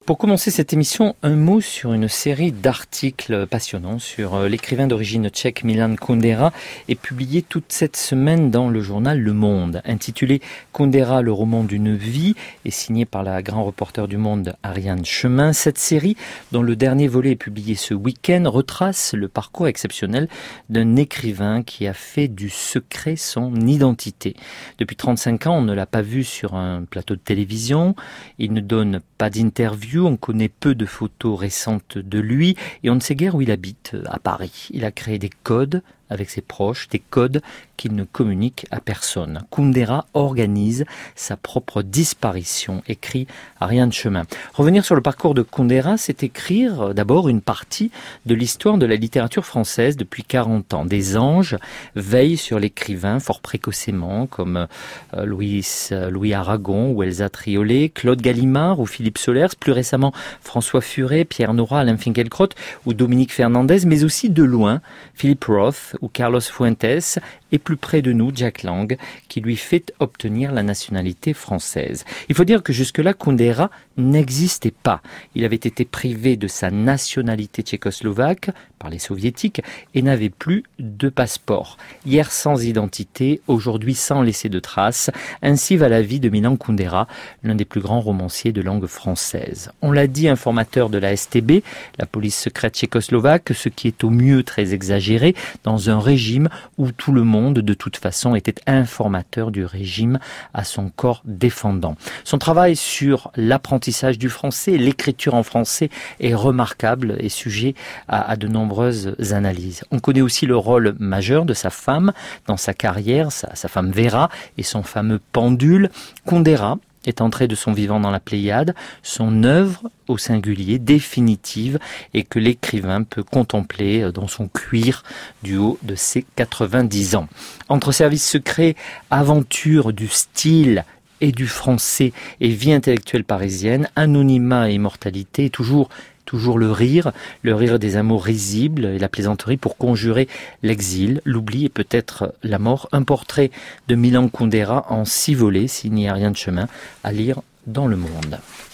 Pour commencer cette émission, un mot sur une série d'articles passionnants sur l'écrivain d'origine tchèque Milan Kundera est publié toute cette semaine dans le journal Le Monde. Intitulé Kundera, le roman d'une vie et signé par la grand reporter du Monde Ariane Chemin, cette série, dont le dernier volet est publié ce week-end, retrace le parcours exceptionnel d'un écrivain qui a fait du secret son identité. Depuis 35 ans, on ne l'a pas vu sur un plateau de télévision, il ne donne pas d'interview, on connaît peu de photos récentes de lui et on ne sait guère où il habite à Paris. Il a créé des codes avec ses proches, des codes qu'il ne communique à personne. Kundera organise sa propre disparition, écrit Ariane Chemin. Revenir sur le parcours de Kundera, c'est écrire d'abord une partie de l'histoire de la littérature française depuis 40 ans. Des anges veillent sur l'écrivain fort précocement, comme Louis Aragon ou Elsa Triolet, Claude Gallimard ou Philippe Solers, plus récemment François Furet, Pierre Nora, Alain Finkielkraut ou Dominique Fernandez, mais aussi de loin Philip Roth ou Carlos Fuentes, et plus près de nous, Jack Lang, qui lui fait obtenir la nationalité française. Il faut dire que jusque-là, Kundera n'existait pas. Il avait été privé de sa nationalité tchécoslovaque par les soviétiques et n'avait plus de passeport. Hier sans identité, aujourd'hui sans laisser de traces. Ainsi va la vie de Milan Kundera, l'un des plus grands romanciers de langue française. On l'a dit, informateur de la STB, la police secrète tchécoslovaque, ce qui est au mieux très exagéré, dans un régime où tout le monde, de toute façon, était informateur du régime à son corps défendant. Son travail sur l'apprentissage du français, l'écriture en français est remarquable et sujet à de nombreuses analyses. On connaît aussi le rôle majeur de sa femme dans sa carrière, sa femme Vera et son fameux pendule. Kundera est entré de son vivant dans la Pléiade, son œuvre au singulier, définitive, et que l'écrivain peut contempler dans son cuir du haut de ses 90 ans. Entre services secrets, aventure du style et du français et vie intellectuelle parisienne, anonymat et immortalité, toujours le rire des amours risibles et la plaisanterie pour conjurer l'exil, l'oubli et peut-être la mort. Un portrait de Milan Kundera en 6 volets, signé Ariane Chemin, à lire dans Le Monde.